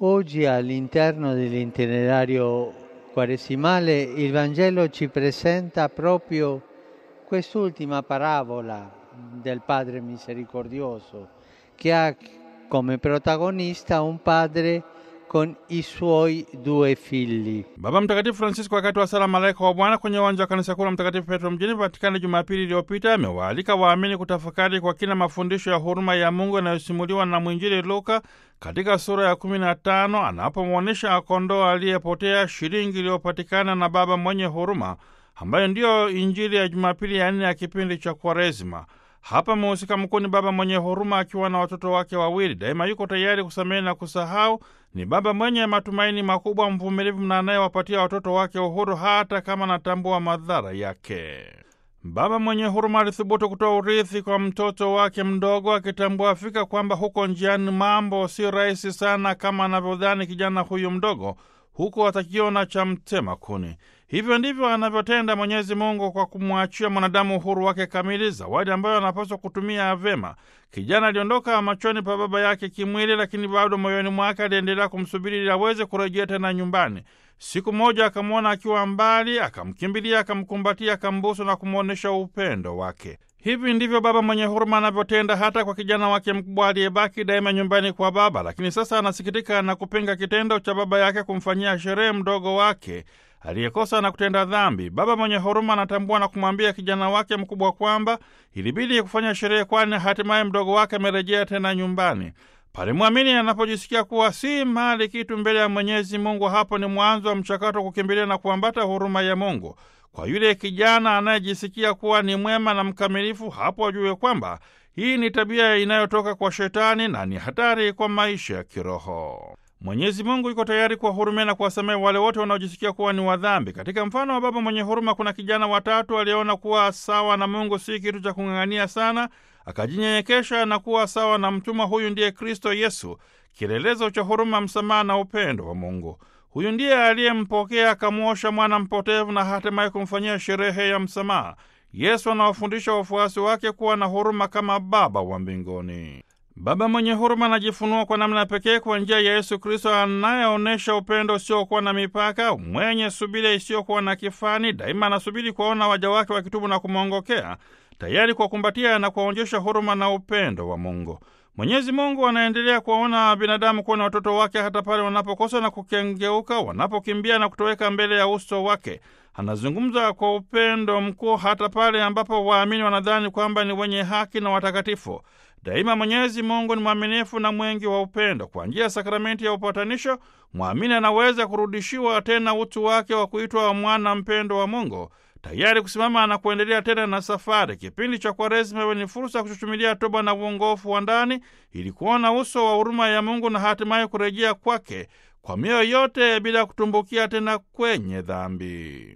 Oggi all'interno dell'itinerario quaresimale il Vangelo ci presenta proprio quest'ultima parabola del Padre misericordioso, che ha come protagonista un padre con i suoi due figli. Baba Mtakatifu Francisco wakati wa sala Malaika wa Bwana kwenye uwanja wa kanisa kuu la Mtakatifu Petro mjini Vatikani Jumapili iliyopita amewaalika waamini kutafakari kwa kina mafundisho ya huruma ya Mungu yanayosimuliwa na mwinjili Luka katika sura ya 15 anapomwonyesha kondoo aliyepotea, shilingi iliyopatikana na baba mwenye huruma, ambayo ndiyo injili ya Jumapili ya 4 ya kipindi cha Kwaresima. Hapa mhusika mkuu ni baba mwenye huruma akiwa na watoto wake wawili. Daima yuko tayari kusamehe na kusahau. Ni baba mwenye matumaini makubwa, mvumilivu na anayewapatia watoto wake uhuru hata kama anatambua madhara yake. Baba mwenye huruma alithubutu kutoa urithi kwa mtoto wake mdogo, akitambua fika kwamba huko njiani mambo si rahisi sana kama anavyodhani kijana huyu mdogo, huku atakiona cha mtema kuni. Hivyo ndivyo anavyotenda Mwenyezi Mungu kwa kumwachia mwanadamu uhuru wake kamili, zawadi ambayo anapaswa kutumia vema. Kijana aliondoka machoni pa baba yake kimwili, lakini bado moyoni mwake aliendelea kumsubiri ili aweze kurejea tena nyumbani. Siku moja akamwona akiwa mbali, akamkimbilia, akamkumbatia, akambusu na kumwonyesha upendo wake. Hivi ndivyo baba mwenye huruma anavyotenda hata kwa kijana wake mkubwa aliyebaki daima nyumbani kwa baba, lakini sasa anasikitika na kupinga kitendo cha baba yake kumfanyia sherehe mdogo wake aliyekosa na kutenda dhambi. Baba mwenye huruma anatambua na kumwambia kijana wake mkubwa kwamba ilibidi kufanya sherehe, kwani hatimaye mdogo wake amerejea tena nyumbani. Pale mwamini anapojisikia kuwa si mali kitu mbele ya Mwenyezi Mungu, hapo ni mwanzo wa mchakato wa kukimbilia na kuambata huruma ya Mungu. Kwa yule kijana anayejisikia kuwa ni mwema na mkamilifu, hapo ajue kwamba hii ni tabia inayotoka kwa Shetani na ni hatari kwa maisha ya kiroho. Mwenyezi Mungu yuko tayari kuwahurumia na kuwasamehe wale wote wanaojisikia kuwa ni wadhambi. Katika mfano wa baba mwenye huruma, kuna kijana watatu aliyeona kuwa sawa na Mungu si kitu cha kung'ang'ania sana, akajinyenyekesha na kuwa sawa na mtumwa. Huyu ndiye Kristo Yesu, kielelezo cha huruma, msamaha na upendo wa Mungu. Huyu ndiye aliyempokea, akamwosha mwana mpotevu na hatimaye kumfanyia sherehe ya msamaha. Yesu anawafundisha wafuasi wake kuwa na huruma kama Baba wa mbinguni. Baba mwenye huruma anajifunua kwa namna pekee kwa njia ya Yesu Kristo, anayeonyesha upendo usiokuwa na mipaka, mwenye subira isiyokuwa na kifani. Daima anasubiri kuwaona waja wake wakitubu na kumwongokea, tayari kuwakumbatia na kuwaonyesha huruma na upendo wa Mungu. Mwenyezi Mungu anaendelea kuwaona binadamu kuwa ni watoto wake hata pale wanapokosa na kukengeuka, wanapokimbia na kutoweka mbele ya uso wake. Anazungumza kwa upendo mkuu hata pale ambapo waamini wanadhani kwamba ni wenye haki na watakatifu. Daima Mwenyezi Mungu ni mwaminifu na mwengi wa upendo. Kwa njia ya sakramenti ya upatanisho, mwamini anaweza kurudishiwa tena utu wake wa kuitwa mwana mpendo wa Mungu, tayari kusimama na kuendelea tena na safari. Kipindi cha Kwaresima iwe ni fursa ya kuchuchumilia toba na uongofu wa ndani, ili kuona uso wa huruma ya Mungu na hatimaye kurejea kwake kwa mioyo yote bila kutumbukia tena kwenye dhambi.